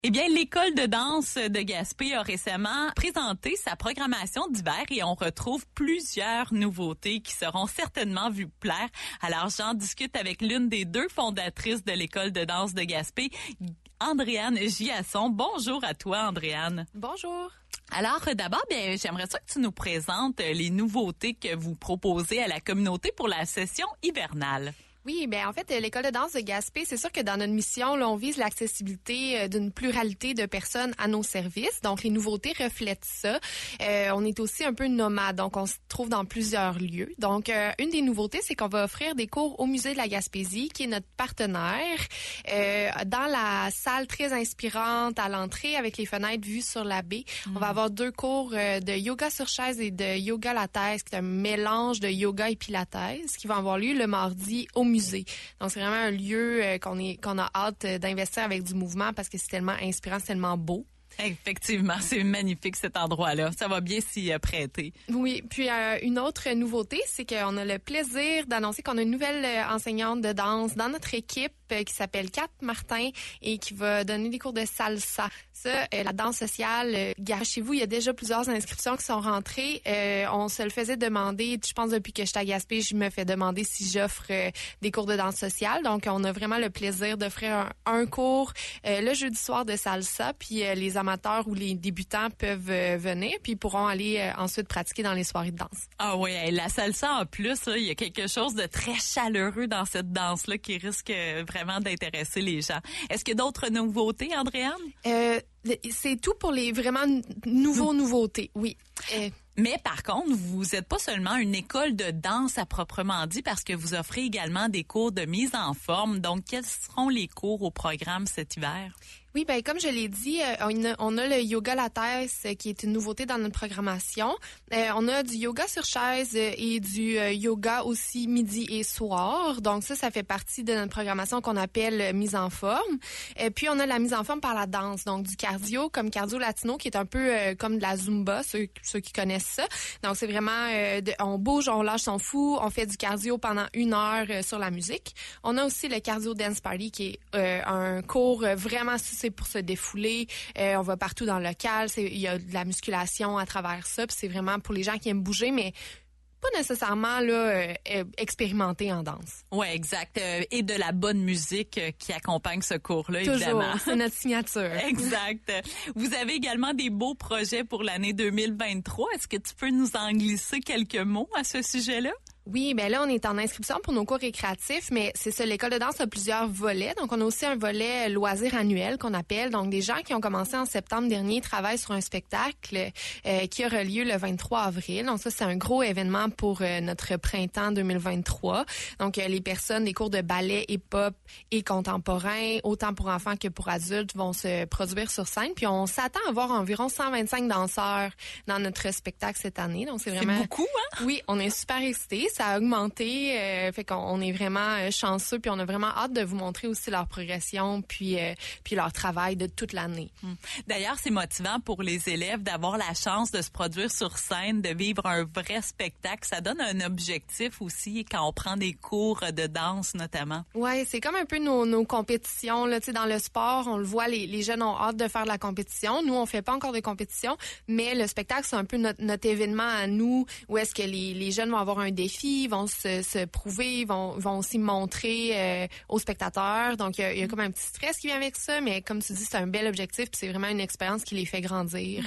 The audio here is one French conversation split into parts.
Eh bien, l'école de danse de Gaspé a récemment présenté sa programmation d'hiver et on retrouve plusieurs nouveautés qui seront certainement vues plaire. Alors, j'en discute avec l'une des deux fondatrices de l'école de danse de Gaspé, Andréane Giasson. Bonjour à toi, Andréane. Bonjour. Alors, d'abord, bien, j'aimerais ça que tu nous présentes les nouveautés que vous proposez à la communauté pour la session hivernale. Oui, ben en fait, l'école de danse de Gaspé, c'est sûr que dans notre mission, là, on vise l'accessibilité d'une pluralité de personnes à nos services. Donc, les nouveautés reflètent ça. On est aussi un peu nomade, donc on se trouve dans plusieurs lieux. Donc, une des nouveautés, c'est qu'on va offrir des cours au Musée de la Gaspésie, qui est notre partenaire, dans la salle très inspirante à l'entrée, avec les fenêtres vues sur la baie. On va avoir 2 cours de yoga sur chaise et de yoga latte, qui est un mélange de yoga et pilates, qui vont avoir lieu le mardi au musée. Donc, c'est vraiment un lieu qu'on a hâte d'investir avec du mouvement parce que c'est tellement inspirant, c'est tellement beau. Effectivement, c'est magnifique cet endroit-là. Ça va bien s'y prêter. Oui, puis une autre nouveauté, c'est qu'on a le plaisir d'annoncer qu'on a une nouvelle enseignante de danse dans notre équipe qui s'appelle Kat Martin et qui va donner des cours de salsa. Ça, la danse sociale, chez vous, il y a déjà plusieurs inscriptions qui sont rentrées. On se le faisait demander, je pense depuis que je suis à Gaspé, je me fais demander si j'offre des cours de danse sociale. Donc, on a vraiment le plaisir d'offrir un cours le jeudi soir de salsa, puis les amateurs ou les débutants peuvent venir, puis ils pourront aller ensuite pratiquer dans les soirées de danse. Ah oui, la salsa en plus, là, il y a quelque chose de très chaleureux dans cette danse-là qui risque vraiment d'intéresser les gens. Est-ce qu'il y a d'autres nouveautés, Andréane? C'est tout pour les vraiment nouveautés, oui. Mais par contre, vous n'êtes pas seulement une école de danse à proprement dit parce que vous offrez également des cours de mise en forme. Donc, quels seront les cours au programme cet hiver? Oui, ben comme je l'ai dit, on a le yoga latte qui est une nouveauté dans notre programmation. On a du yoga sur chaise et du yoga aussi midi et soir. Donc ça fait partie de notre programmation qu'on appelle mise en forme. Puis on a la mise en forme par la danse, donc du cardio comme cardio latino qui est un peu comme de la zumba, ceux qui connaissent ça. Donc c'est vraiment on bouge, on lâche son fou, on fait du cardio pendant 1 heure sur la musique. On a aussi le cardio dance party qui est un cours vraiment c'est pour se défouler. On va partout dans le local. Il y a de la musculation à travers ça. Puis c'est vraiment pour les gens qui aiment bouger, mais pas nécessairement là expérimenter en danse. Ouais, exact. Et de la bonne musique qui accompagne ce cours-là, évidemment. Toujours, c'est notre signature. Exact. Vous avez également des beaux projets pour l'année 2023. Est-ce que tu peux nous en glisser quelques mots à ce sujet-là? Oui, ben là, on est en inscription pour nos cours récréatifs, mais c'est ça, l'école de danse a plusieurs volets. Donc, on a aussi un volet loisir annuel qu'on appelle. Donc, des gens qui ont commencé en septembre dernier travaillent sur un spectacle qui aura lieu le 23 avril. Donc, ça, c'est un gros événement pour notre printemps 2023. Donc, les personnes, des cours de ballet, hip-hop et contemporain, autant pour enfants que pour adultes, vont se produire sur scène. Puis, on s'attend à avoir environ 125 danseurs dans notre spectacle cette année. Donc, c'est vraiment... C'est beaucoup, hein? Oui, on est super excités. Ça a augmenté, fait qu'on est vraiment chanceux, puis on a vraiment hâte de vous montrer aussi leur progression, puis leur travail de toute l'année. D'ailleurs, c'est motivant pour les élèves d'avoir la chance de se produire sur scène, de vivre un vrai spectacle. Ça donne un objectif aussi quand on prend des cours de danse, notamment. Ouais, c'est comme un peu nos compétitions là, tu sais, dans le sport, on le voit, les jeunes ont hâte de faire de la compétition. Nous, on fait pas encore de compétition, mais le spectacle, c'est un peu notre événement à nous, où est-ce que les jeunes vont avoir un défi, vont se prouver, vont aussi montrer aux spectateurs. Donc, il y a comme un petit stress qui vient avec ça, mais comme tu dis, c'est un bel objectif, puis c'est vraiment une expérience qui les fait grandir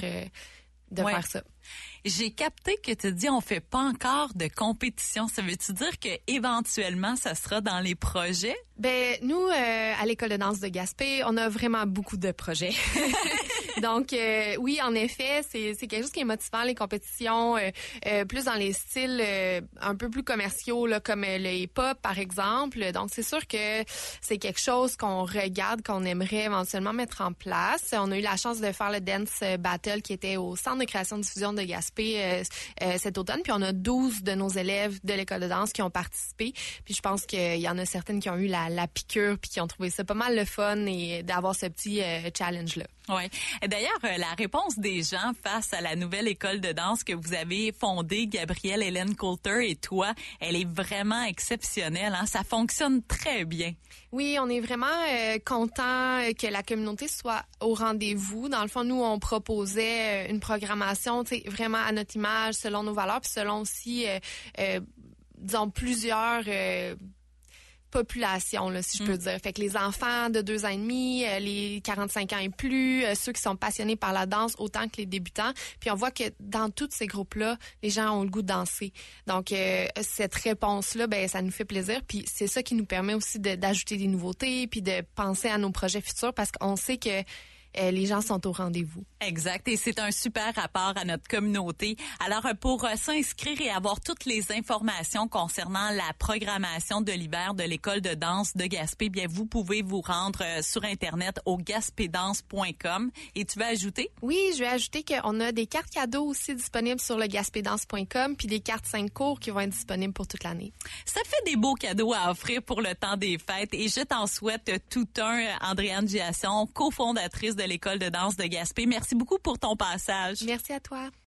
de faire ça. J'ai capté que tu dis on fait pas encore de compétition. Ça veut-tu dire que éventuellement ça sera dans les projets? Ben nous à l'école de danse de Gaspé, on a vraiment beaucoup de projets. Donc oui, en effet, c'est quelque chose qui est motivant, les compétitions plus dans les styles un peu plus commerciaux là, comme le hip-hop par exemple. Donc c'est sûr que c'est quelque chose qu'on regarde, qu'on aimerait éventuellement mettre en place. On a eu la chance de faire le dance battle qui était au centre de création de diffusion de Gaspé cet automne, puis on a 12 de nos élèves de l'école de danse qui ont participé, puis je pense qu'il y en a certaines qui ont eu la piqûre puis qui ont trouvé ça pas mal le fun et d'avoir ce petit challenge-là. Oui. D'ailleurs, la réponse des gens face à la nouvelle école de danse que vous avez fondée, Gabrielle Hélène Coulter et toi, elle est vraiment exceptionnelle. Hein? Ça fonctionne très bien. Oui, on est vraiment content que la communauté soit au rendez-vous. Dans le fond, nous, on proposait une programmation vraiment à notre image, selon nos valeurs, puis selon aussi, disons, plusieurs population, là, si je peux dire. Fait que les enfants de 2 ans et demi, les 45 ans et plus, ceux qui sont passionnés par la danse autant que les débutants. Puis on voit que dans tous ces groupes-là, les gens ont le goût de danser. Donc, cette réponse-là, ben ça nous fait plaisir. Puis c'est ça qui nous permet aussi d'ajouter des nouveautés puis de penser à nos projets futurs parce qu'on sait que les gens sont au rendez-vous. Exact. Et c'est un super rapport à notre communauté. Alors, pour s'inscrire et avoir toutes les informations concernant la programmation de l'hiver de l'École de danse de Gaspé, bien, vous pouvez vous rendre sur Internet au gaspédance.com. Et tu vas ajouter? Oui, je vais ajouter qu'on a des cartes cadeaux aussi disponibles sur le gaspédance.com puis des cartes 5 cours qui vont être disponibles pour toute l'année. Ça fait des beaux cadeaux à offrir pour le temps des fêtes et je t'en souhaite tout un, Andréane Giasson, cofondatrice de l'École de danse de Gaspé. Merci beaucoup pour ton passage. Merci à toi.